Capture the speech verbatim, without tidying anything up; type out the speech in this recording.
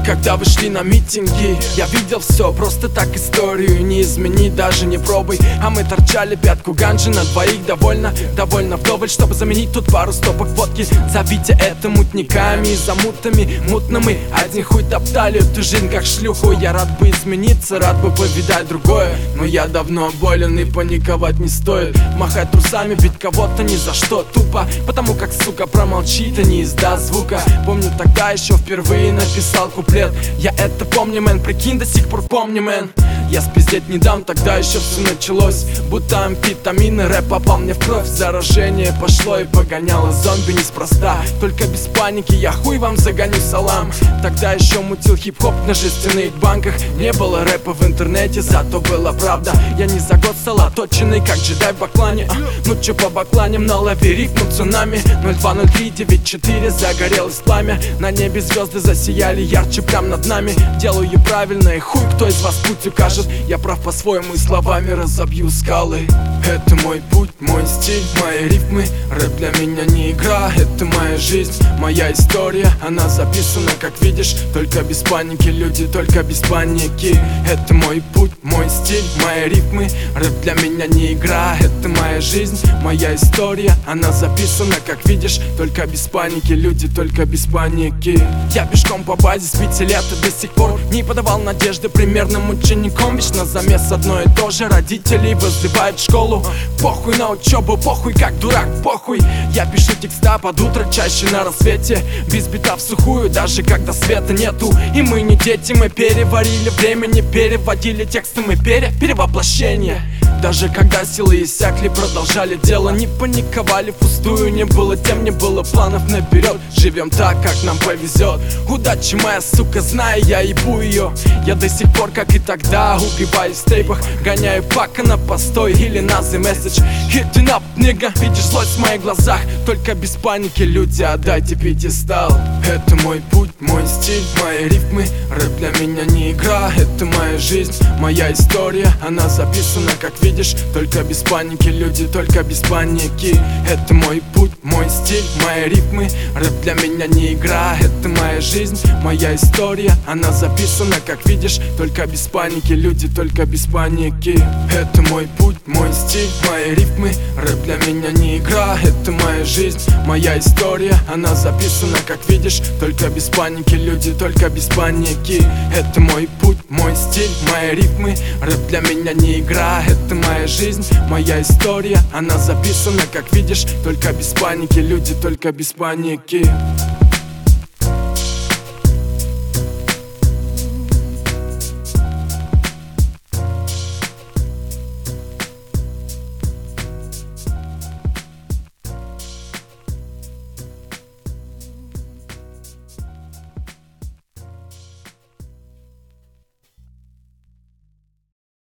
когда вы шли на митинги. Я видел все, просто так историю не измени, даже не пробуй. А мы торчали пятку ганжи на двоих, довольно, довольно вдоволь, чтобы заменить тут пару стопок водки. Зовите это мутниками и замутами мутными. Один хуй топтали эту жизнь как шлюху. Я рад бы измениться, рад бы повидать другое, но я давно болен и паниковать не стоит. Махать трусами, бить кого-то ни за что тупо, потому как, сука, промолчит и не издаст звука. Помню, тогда еще впервые написал куплет. Я это помню, мэн, прикинь, до сих пор помню, мэн. Я спиздеть не дам, тогда еще все началось. Будто амфетамины, рэп попал мне в кровь. Заражение пошло и погоняло зомби неспроста. Только без паники, я хуй вам загоню салам. Тогда еще мутил хип-хоп на жестяных банках. Не было рэпа в интернете, зато была правда. Я не за год стал оточенный, как джедай в баклане. а, Ну че по бакланям, на лаве рифму цунами. Ноль два ноль три девять четыре, загорелось пламя. На небе звезды засияли ярче прям над нами. Делаю правильно и хуй, кто из вас путь укажет. Я прав по-своему и словами разобью скалы. Это мой путь, мой стиль, мои рифмы. Рэп для меня не игра, это моя жизнь, моя история. Она записана, как видишь, только без паники, люди, только без паники. Это мой путь, мой стиль, мои рифмы. Рэп для меня не игра, это моя жизнь, моя история. Она записана, как видишь, только без паники, люди, только без паники. Я пешком по базе с пяти лет и до сих пор не подавал надежды примерным учеником. Вечно замес одно и то же, родителей вызывают в школу. Похуй на учебу, похуй как дурак, похуй. Я пишу текста под утро, чаще на рассвете, без бита в сухую, даже когда света нету. И мы не дети, мы переварили время, не переводили тексты, мы пере перевоплощение. Даже когда силы иссякли, продолжали дело. Не паниковали впустую, не было тем, не было планов наперед. Живем так, как нам повезет. Удачи моя, сука, знаю, я ебу ее. Я до сих пор, как и тогда, убиваюсь в тейпах. Гоняю пака на постой или на the message. Hitting up, nigga, видишь злость в моих глазах. Только без паники, люди, отдайте пьедестал. Это мой путь, мой стиль, мои рифмы. Рэп для меня не игра, это моя жизнь, моя история. Она записана, как видишь, только без паники, люди, только без паники. Это мой путь, мой стиль, мои рифмы. Рэп для меня не игра, это моя жизнь, моя история. Она записана, как видишь, только без паники, люди, только без паники. Это мой путь, мой стиль, мои рифмы. Рэп для меня не игра, это моя жизнь, моя история. Она записана, как видишь, только без паники, люди, только без паники. Это мой путь, мой стиль, мои рифмы. Рэп для меня не игра, это моя жизнь, моя история. Она записана, как видишь, только без паники, люди, только без паники.